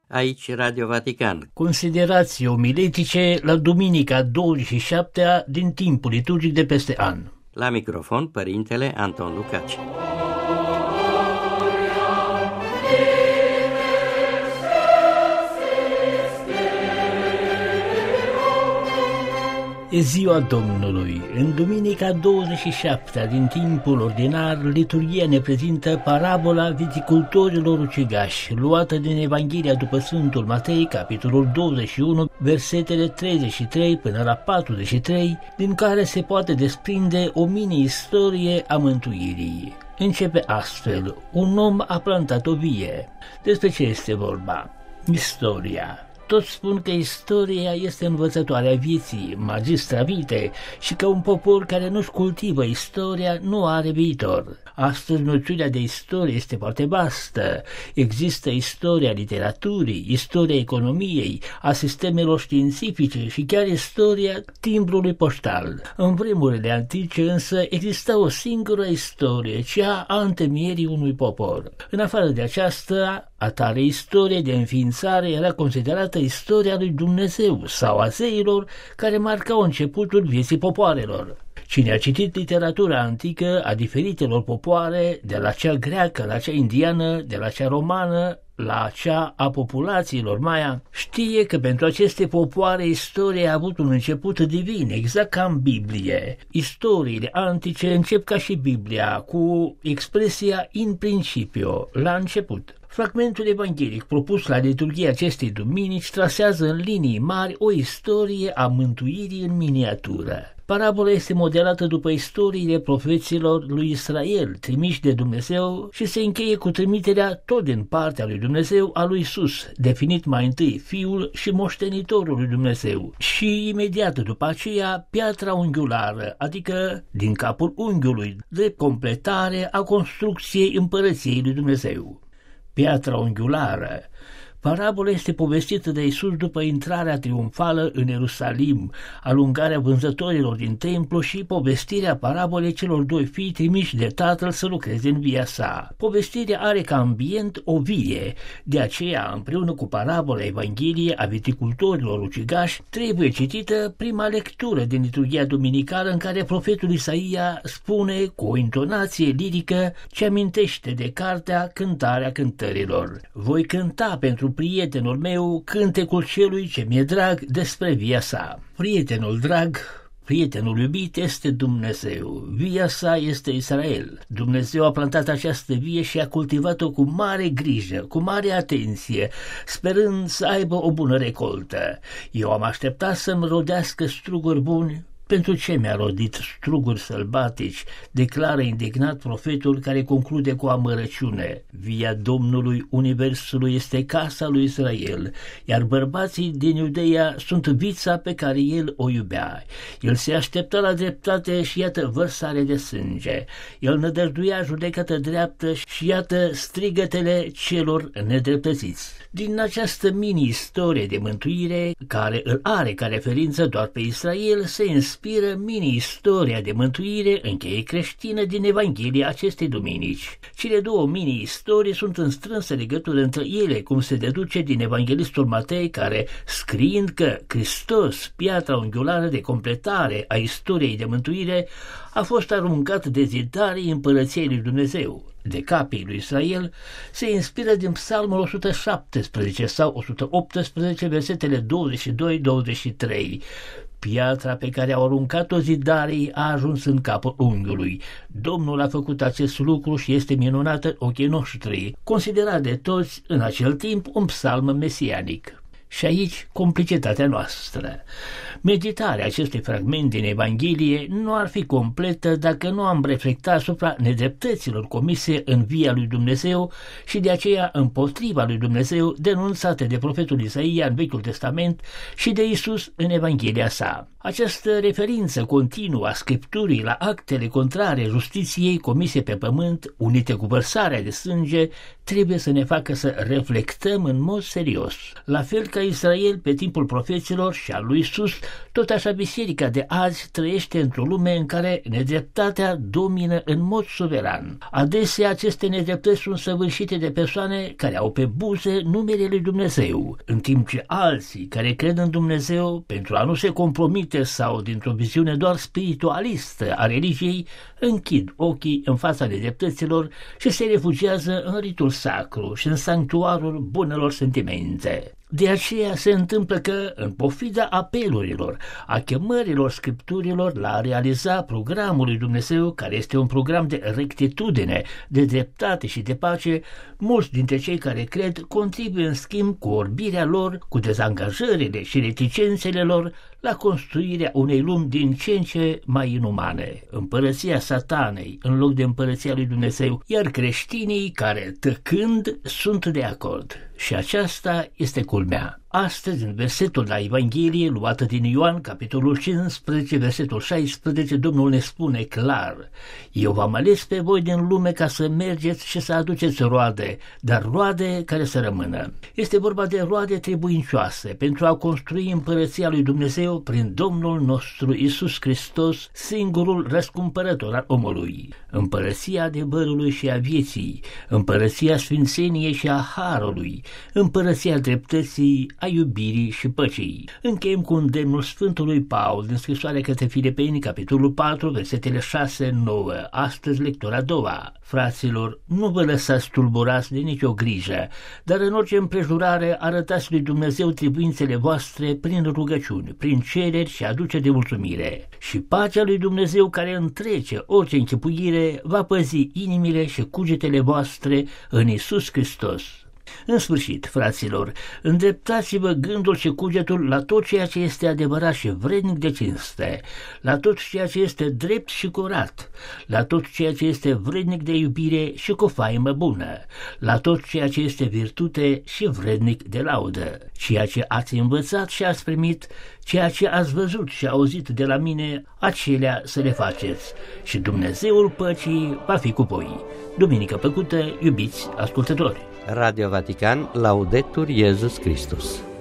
Aici Radio Vatican. Considerații omiletice la duminica 27-a din timpul liturgic de peste an. La microfon, Părintele Anton Lucaci. E ziua Domnului. În duminica 27-a din timpul ordinar, liturghia ne prezintă parabola viticultorilor ucigași, luată din Evanghelia după Sfântul Matei, capitolul 21, versetele 33 până la 43, din care se poate desprinde o mini-istorie a mântuirii. Începe astfel: un om a plantat o vie. Despre ce este vorba? Istoria. Toți spun că istoria este învățătoarea vieții, magistra vitae, și că un popor care nu-și cultivă istoria nu are viitor. Astăzi noțiunea de istorie este foarte vastă. Există istoria literaturii, istoria economiei, a sistemelor științifice și chiar istoria timbrului poștal. În vremurile antice însă exista o singură istorie, cea a întemeierii unui popor. În afară de aceasta, atare istorie de înființare era considerată istoria lui Dumnezeu sau a zeilor care marcau începutul vieții popoarelor. Cine a citit literatura antică a diferitelor popoare, de la cea greacă la cea indiană, de la cea romană la cea a populațiilor Maya, știe că pentru aceste popoare istoria a avut un început divin, exact ca în Biblie. Istoriile antice încep ca și Biblia, cu expresia in principio, la început. Fragmentul evanghelic propus la liturghia acestei duminici trasează în linii mari o istorie a mântuirii în miniatură. Parabola este modelată după istoriile profeților lui Israel, trimiși de Dumnezeu, și se încheie cu trimiterea tot din partea lui Dumnezeu a lui Iisus, definit mai întâi Fiul și moștenitorul lui Dumnezeu, și imediat după aceea piatra unghiulară, adică din capul unghiului, de completare a construcției împărăției lui Dumnezeu. Piatra unghiulară. Parabola este povestită de Iisus după intrarea triumfală în Ierusalim, alungarea vânzătorilor din templu și povestirea parabolei celor doi fii trimiși de tatăl să lucreze în via sa. Povestirea are ca ambient o vie, de aceea, împreună cu parabola Evangheliei a viticultorilor ucigași, trebuie citită prima lectură din liturghia duminicală, în care profetul Isaia spune cu o intonație lirică ce amintește de cartea Cântarea Cântărilor: voi cânta pentru prietenul meu cântecul celui ce mi-e drag despre via sa. Prietenul drag, prietenul iubit este Dumnezeu. Via sa este Israel. Dumnezeu a plantat această vie și a cultivat-o cu mare grijă, cu mare atenție, sperând să aibă o bună recoltă. Eu am așteptat să-mi rodească struguri buni. Pentru ce mi-a rodit struguri sălbatici, declară indignat profetul, care conclude cu amărăciune: via Domnului Universului este casa lui Israel, iar bărbații din Iudeia sunt vița pe care el o iubea. El se aștepta la dreptate și iată vărsare de sânge. El nădăjduia judecată dreaptă și iată strigătele celor nedreptățiți. Din această mini-istorie de mântuire, care îl are ca referință doar pe Israel, se inspiră mini-istoria de mântuire încheie creștină din Evanghelia acestei duminici. Cele două mini-istorii sunt în strânsă legătură între ele, cum se deduce din Evanghelistul Matei, care, scriind că Hristos, piatra unghiulară de completare a istoriei de mântuire, a fost aruncat de zidarii împărăției lui Dumnezeu, de capii lui Israel, se inspiră din Psalmul 117 sau 118, versetele 22-23. Piatra pe care au aruncat-o zidarii a ajuns în capul unghiului. Domnul a făcut acest lucru și este minunat în ochii noștri, considerat de toți în acel timp un psalm mesianic. Și aici complicitatea noastră. Meditarea acestui fragment din Evanghelie nu ar fi completă dacă nu am reflectat asupra nedreptăților comise în via lui Dumnezeu și de aceea împotriva lui Dumnezeu, denunțate de profetul Isaia în Vechiul Testament și de Iisus în Evanghelia sa. Această referință continuă a Scripturii la actele contrare justiției comise pe pământ, unite cu vărsarea de sânge, trebuie să ne facă să reflectăm în mod serios. La fel ca ca Israel pe timpul profeților și al lui Iisus, tot așa biserica de azi trăiește într-o lume în care nedreptatea domină în mod suveran. Adesea aceste nedreptăți sunt săvârșite de persoane care au pe buze numele lui Dumnezeu, în timp ce alții care cred în Dumnezeu, pentru a nu se compromite sau dintr-o viziune doar spiritualistă a religiei, închid ochii în fața nedreptăților și se refugiază în ritul sacru și în sanctuarul bunelor sentimente. De aceea se întâmplă că, în pofida apelurilor, a chemărilor Scripturilor la a realiza programul lui Dumnezeu, care este un program de rectitudine, de dreptate și de pace, mulți dintre cei care cred contribuie în schimb cu orbirea lor, cu dezangajările și reticențele lor, la construirea unei lumi din ce în ce mai inumane, împărăția Satanei în loc de împărăția lui Dumnezeu, iar creștinii care, tăcând, sunt de acord. Și aceasta este culmea. Astăzi, în versetul la Evanghelie, luată din Ioan, capitolul 15, versetul 16, Domnul ne spune clar: Eu v-am ales pe voi din lume ca să mergeți și să aduceți roade, dar roade care să rămână. Este vorba de roade trebuincioase pentru a construi împărăția lui Dumnezeu prin Domnul nostru Iisus Hristos, singurul răscumpărător al omului. Împărăția adevărului și a vieții, împărăția sfințeniei și a harului, împărăția dreptății, a iubirii și păcii. Încheiem cu îndemnul Sfântului Paul din scrisoarea către Filipeni, capitolul 4, versetele 6-9. Astăzi lectura a doua. Fraților, nu vă lăsați tulburați de nicio grijă, dar în orice împrejurare arătați lui Dumnezeu trebuințele voastre prin rugăciuni, prin cereri și aduceri de mulțumire. Și pacea lui Dumnezeu, care întrece orice închipuire, va păzi inimile și cugetele voastre în Iisus Hristos. În sfârșit, fraților, îndreptați-vă gândul și cugetul la tot ceea ce este adevărat și vrednic de cinste, la tot ceea ce este drept și curat, la tot ceea ce este vrednic de iubire și cu faimă bună, la tot ceea ce este virtute și vrednic de laudă. Ceea ce ați învățat și ați primit, ceea ce ați văzut și auzit de la mine, acelea să le faceți și Dumnezeul păcii va fi cu voi. Duminică plăcută, iubiți ascultători! Radio Vatican, Laudetur Jesus Christus.